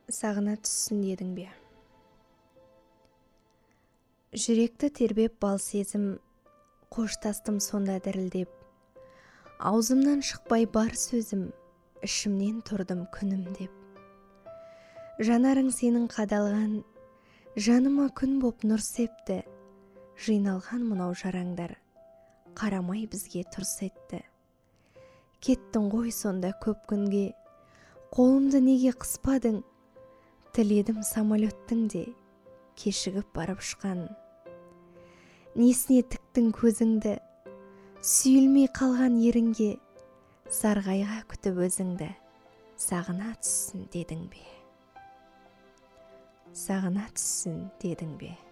сағына түссін дедің бе? Жүректі тербеп бал сезім, қоштастым сонда дірілдеп. Аузымнан шықпай бар сөзім, ішімнен тұрдым күнім деп. Жанарың сенің қадалған, жаныма күн боп нұр септі. Жиналған мынау жараңдар, қарамай бізге тұрс етті. Кеттің ғой сонда көп күнге, қолымды неге қыспадың? Тіледім самолеттің де, кешігіп барып ұшқан. Несіне тіктің көзіңді, сүйілмей қалған ерінге, сарғайға күтіп өзіңді, сағына түссін дедің бе? Сағына түссін дедің бе?